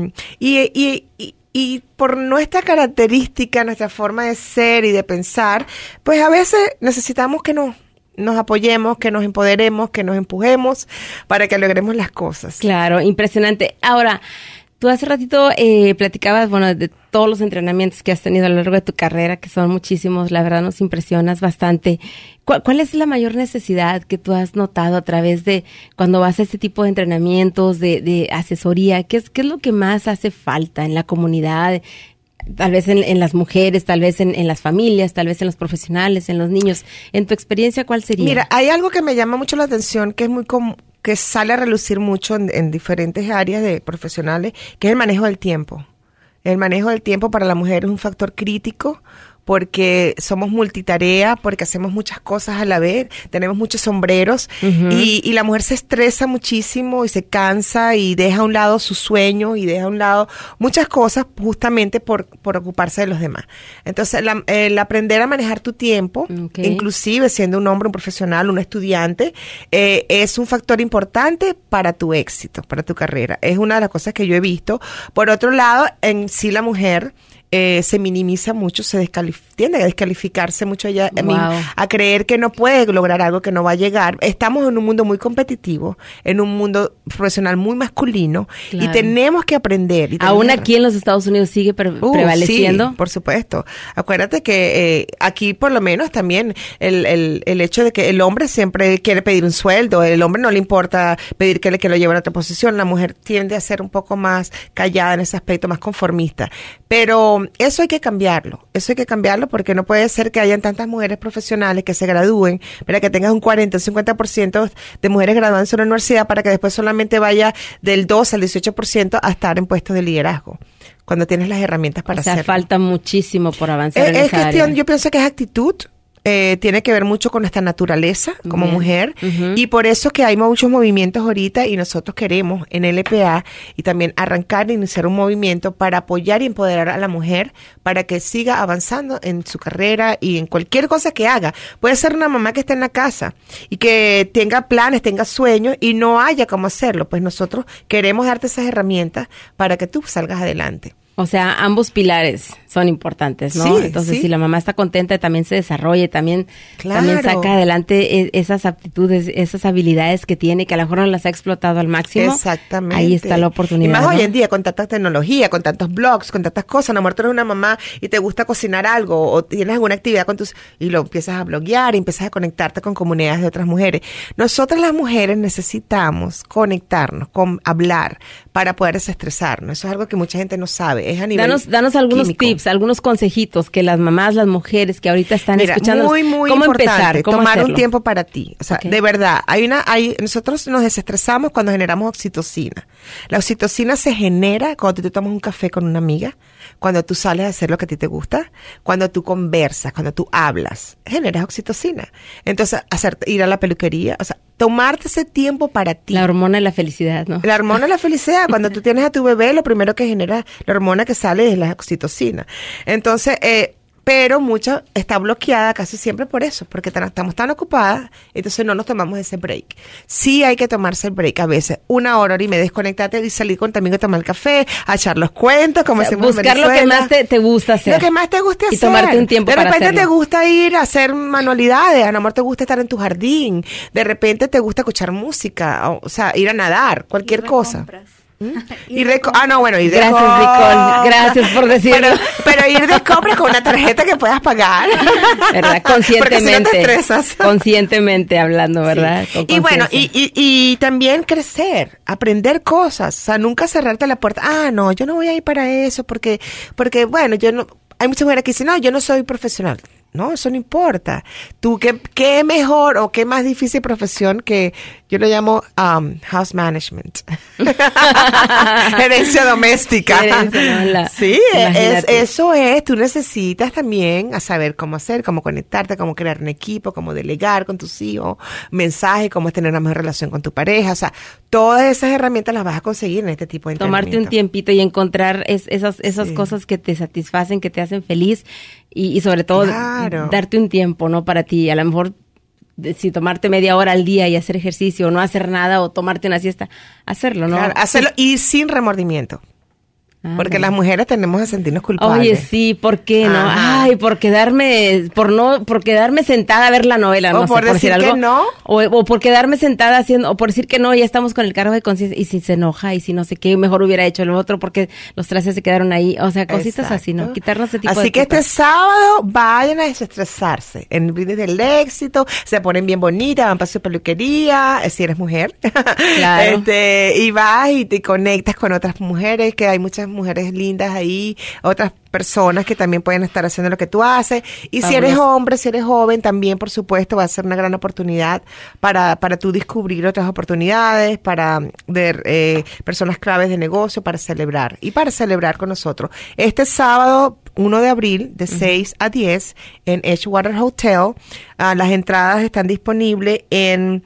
por nuestra característica, nuestra forma de ser y de pensar, pues a veces necesitamos que nos apoyemos, que nos empoderemos, que nos empujemos para que logremos las cosas. Claro, impresionante. Ahora, tú hace ratito platicabas, bueno, de todos los entrenamientos que has tenido a lo largo de tu carrera, que son muchísimos, la verdad nos impresionas bastante. ¿Cuál es la mayor necesidad que tú has notado a través de cuando vas a este tipo de entrenamientos, de asesoría? ¿Qué es lo que más hace falta en la comunidad? Tal vez en las mujeres, tal vez en las familias, tal vez en los profesionales, en los niños. En tu experiencia, ¿cuál sería? Mira, hay algo que me llama mucho la atención, que es muy que sale a relucir mucho en diferentes áreas de profesionales, que es el manejo del tiempo. El manejo del tiempo para la mujer es un factor crítico porque somos multitarea, porque hacemos muchas cosas a la vez, tenemos muchos sombreros y la mujer se estresa muchísimo y se cansa y deja a un lado su sueño y deja a un lado muchas cosas justamente por ocuparse de los demás. Entonces, el aprender a manejar tu tiempo, inclusive siendo un hombre, un profesional, un estudiante, es un factor importante para tu éxito, para tu carrera. Es una de las cosas que yo he visto. Por otro lado, en sí la mujer se minimiza mucho, tiende a descalificarse mucho ella a creer que no puede lograr algo, que no va a llegar. Estamos en un mundo muy competitivo, en un mundo profesional muy masculino, y tenemos que aprender. Aún aquí en los Estados Unidos sigue prevaleciendo. Sí, por supuesto. Acuérdate que aquí por lo menos también el hecho de que el hombre siempre quiere pedir un sueldo, el hombre no le importa pedir que lo lleven a otra posición, la mujer tiende a ser un poco más callada en ese aspecto, más conformista. Pero eso hay que cambiarlo porque no puede ser que hayan tantas mujeres profesionales que se gradúen, para que tengas un 40, un 50% de mujeres graduadas en una universidad para que después solamente vaya del 2 al 18% a estar en puestos de liderazgo, cuando tienes las herramientas para hacerlo. Falta muchísimo por avanzar en esa área. Yo pienso que es actitud. Tiene que ver mucho con nuestra naturaleza como mujer, y por eso que hay muchos movimientos ahorita, y nosotros queremos en LPA y también arrancar e iniciar un movimiento para apoyar y empoderar a la mujer para que siga avanzando en su carrera y en cualquier cosa que haga. Puede ser una mamá que esté en la casa y que tenga planes, tenga sueños y no haya cómo hacerlo. Pues nosotros queremos darte esas herramientas para que tú salgas adelante. O sea, ambos pilares son importantes, ¿no? Sí, entonces, sí. si la mamá está contenta, también se desarrolle, también saca adelante esas aptitudes, esas habilidades que tiene, que a lo mejor no las ha explotado al máximo. Exactamente. Ahí está la oportunidad. Y más ¿no? hoy en día, con tanta tecnología, con tantos blogs, con tantas cosas. A lo mejor tú eres una mamá y te gusta cocinar algo, o tienes alguna actividad con y lo empiezas a bloguear y empiezas a conectarte con comunidades de otras mujeres. Nosotras las mujeres necesitamos conectarnos, hablar, para poder desestresarnos. Eso es algo que mucha gente no sabe. Es a nivel Danos algunos químico. tips, algunos consejitos que las mamás, las mujeres que ahorita están escuchando. Muy ¿Cómo importante, empezar? ¿Cómo tomar hacerlo? un tiempo para ti. O sea, Okay. de verdad, nosotros nos desestresamos cuando generamos oxitocina. La oxitocina se genera cuando tú tomas un café con una amiga, cuando tú sales a hacer lo que a ti te gusta, cuando tú conversas, cuando tú hablas, generas oxitocina. Entonces, ir a la peluquería, o sea, tomarte ese tiempo para ti. La hormona de la felicidad, ¿no? La hormona de la felicidad. Cuando tú tienes a tu bebé, lo primero que genera la hormona que sale es la oxitocina. Entonces, pero mucha está bloqueada casi siempre por eso, porque estamos tan ocupadas, entonces no nos tomamos ese break. Sí hay que tomarse el break a veces, 1 hora y media, desconectarte y salir con tu amigo a tomar el café, a echar los cuentos, como decimos en buscar lo que Venezuela. más te gusta hacer. Lo que más te guste hacer. Y tomarte un tiempo de para repente hacerlo. te gusta ir a hacer manualidades, a lo mejor te gusta estar en tu jardín, de repente te gusta escuchar música, o sea, ir a nadar, cualquier cosa. Ir de Gracias, compras. Nicole. Gracias por decirlo. Pero ir de compras con una tarjeta que puedas pagar. ¿Verdad? Porque Conscientemente. si no te estresas. Conscientemente hablando, ¿verdad? Sí. Con Y bueno, conciencia. y también crecer, aprender cosas. O sea, nunca cerrarte la puerta. No, yo no voy a ir para eso porque bueno, yo no. Hay muchas mujeres que dicen, no, yo no soy profesional. No, eso no importa. Tú, ¿qué mejor o qué más difícil profesión que yo lo llamo house management? Herencia doméstica. Sí, eso es. Tú necesitas también a saber cómo hacer, cómo conectarte, cómo crear un equipo, cómo delegar con tus hijos, mensajes, cómo tener una mejor relación con tu pareja. O sea, todas esas herramientas las vas a conseguir en este tipo de entrenamiento. Tomarte un tiempito y encontrar esas cosas que te satisfacen, que te hacen feliz y sobre todo darte un tiempo, ¿no? Para ti. A lo mejor si tomarte media hora al día y hacer ejercicio o no hacer nada o tomarte una siesta, hacerlo, ¿no? Claro, hacerlo y sin remordimiento. Porque las mujeres tendemos a sentirnos culpables. Oye, sí, ¿por qué no? Ajá. Ay, por quedarme sentada a ver la novela, no o sé, por decir algo. que no. O por quedarme sentada o por decir que no, ya estamos con el cargo de conciencia, y si se enoja, y si no sé qué, mejor hubiera hecho lo otro porque los trastes se quedaron ahí, o sea, cositas así, ¿no? Quitarnos ese tipo de Así que culpas. este sábado vayan a desestresarse en el Brindis del Éxito, se ponen bien bonitas, van para su peluquería, si eres mujer. Claro. Y vas y te conectas con otras mujeres, que hay muchas mujeres lindas ahí, otras personas que también pueden estar haciendo lo que tú haces. Y si eres hombre, si eres joven, también, por supuesto, va a ser una gran oportunidad para tú descubrir otras oportunidades, para ver personas claves de negocio, para celebrar con nosotros. Este sábado, 1 de abril, de 6 a 10, en Edgewater Hotel. Las entradas están disponibles en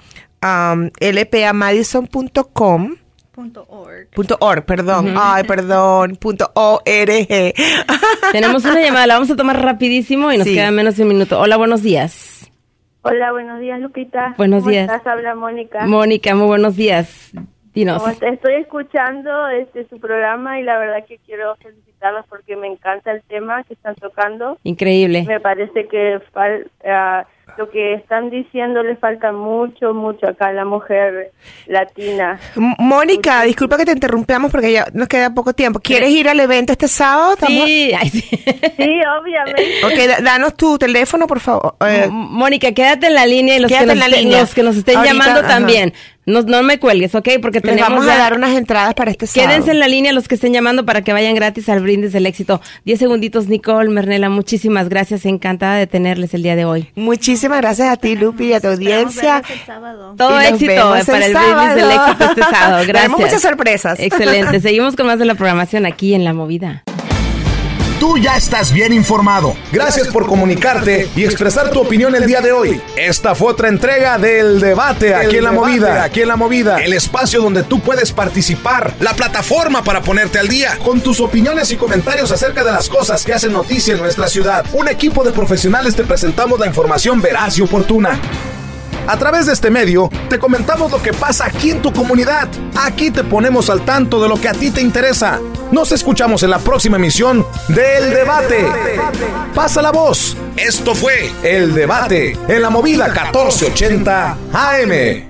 lpamadison.com. .org, perdón. Ay, perdón. .org. Tenemos una llamada, la vamos a tomar rapidísimo y nos queda menos de un minuto. Hola, buenos días. Hola, buenos días, Lupita. Buenos días. ¿Cómo estás? Habla Mónica. Mónica, muy buenos días. Dinos. Estoy escuchando su programa y la verdad que quiero felicitarlos porque me encanta el tema que están tocando. Increíble. Me parece que lo que están diciendo le falta mucho acá a la mujer latina. Mónica, disculpa que te interrumpamos porque ya nos queda poco tiempo. ¿Quieres ir al evento este sábado? Sí, Sí, obviamente. Ok, danos tu teléfono, por favor. Mónica, quédate en la línea y los que nos estén Ahorita, llamando también. No me cuelgues, ¿ok? Porque les vamos a dar unas entradas para este sábado. Quédense en la línea los que estén llamando para que vayan gratis al Brindis del Éxito. 10 segunditos, Nicole, Mernela, muchísimas gracias. Encantada de tenerles el día de hoy. Muchísimas gracias a ti, Lupi, y a tu audiencia. Todo éxito para el Brindis del Éxito este sábado. Gracias. Tenemos muchas sorpresas. Excelente. Seguimos con más de la programación aquí en La Movida. Tú ya estás bien informado. Gracias por comunicarte y expresar tu opinión el día de hoy. Esta fue otra entrega del debate aquí en La Movida. El espacio donde tú puedes participar. La plataforma para ponerte al día. Con tus opiniones y comentarios acerca de las cosas que hacen noticia en nuestra ciudad. Un equipo de profesionales te presentamos la información veraz y oportuna. A través de este medio, te comentamos lo que pasa aquí en tu comunidad. Aquí te ponemos al tanto de lo que a ti te interesa. Nos escuchamos en la próxima emisión del Debate. Pasa la voz. Esto fue El Debate en La Movida 1480 AM.